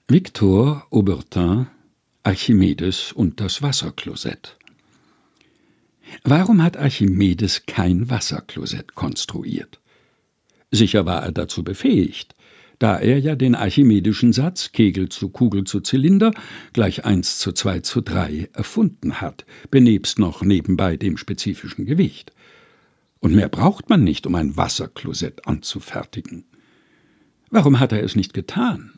Victor Auburtin, Archimedes und das Wasserklosett. Warum hat Archimedes kein Wasserklosett konstruiert? Sicher war er dazu befähigt, da er ja den archimedischen Satz Kegel zu Kugel zu Zylinder gleich 1:2:3 erfunden hat, benebst noch nebenbei dem spezifischen Gewicht. Und mehr braucht man nicht, um ein Wasserklosett anzufertigen. Warum hat er es nicht getan?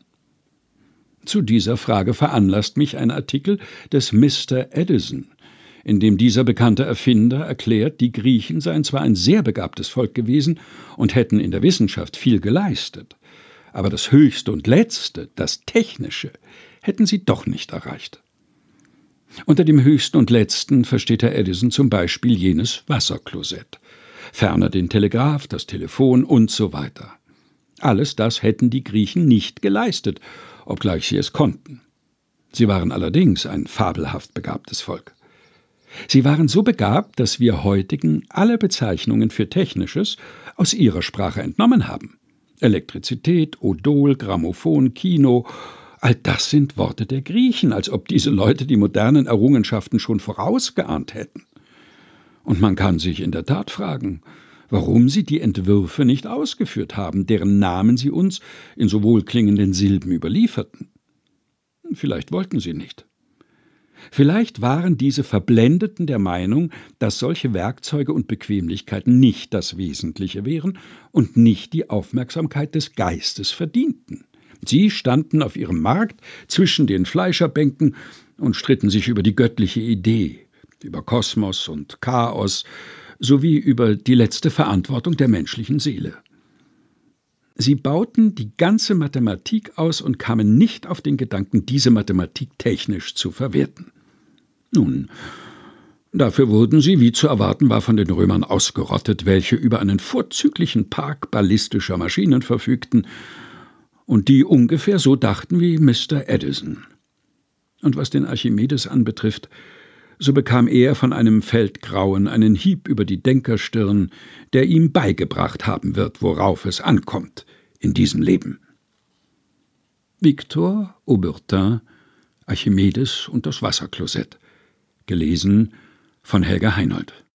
Zu dieser Frage veranlasst mich ein Artikel des Mr. Edison, in dem dieser bekannte Erfinder erklärt, die Griechen seien zwar ein sehr begabtes Volk gewesen und hätten in der Wissenschaft viel geleistet, aber das Höchste und Letzte, das Technische, hätten sie doch nicht erreicht. Unter dem Höchsten und Letzten versteht Herr Edison zum Beispiel jenes Wasserklosett, ferner den Telegraph, das Telefon und so weiter. Alles das hätten die Griechen nicht geleistet, obgleich sie es konnten. Sie waren allerdings ein fabelhaft begabtes Volk. Sie waren so begabt, dass wir heutigen alle Bezeichnungen für Technisches aus ihrer Sprache entnommen haben. Elektrizität, Odol, Grammophon, Kino, all das sind Worte der Griechen, als ob diese Leute die modernen Errungenschaften schon vorausgeahnt hätten. Und man kann sich in der Tat fragen, warum sie die Entwürfe nicht ausgeführt haben, deren Namen sie uns in so wohlklingenden Silben überlieferten. Vielleicht wollten sie nicht. Vielleicht waren diese Verblendeten der Meinung, dass solche Werkzeuge und Bequemlichkeiten nicht das Wesentliche wären und nicht die Aufmerksamkeit des Geistes verdienten. Sie standen auf ihrem Markt zwischen den Fleischerbänken und stritten sich über die göttliche Idee, über Kosmos und Chaos, sowie über die letzte Verantwortung der menschlichen Seele. Sie bauten die ganze Mathematik aus und kamen nicht auf den Gedanken, diese Mathematik technisch zu verwerten. Nun, dafür wurden sie, wie zu erwarten war, von den Römern ausgerottet, welche über einen vorzüglichen Park ballistischer Maschinen verfügten und die ungefähr so dachten wie Mr. Edison. Und was den Archimedes anbetrifft, so bekam er von einem Feldgrauen einen Hieb über die Denkerstirn, der ihm beigebracht haben wird, worauf es ankommt in diesem Leben. Victor Auburtin, Archimedes und das Wasserklosett. Gelesen von Helga Heinold.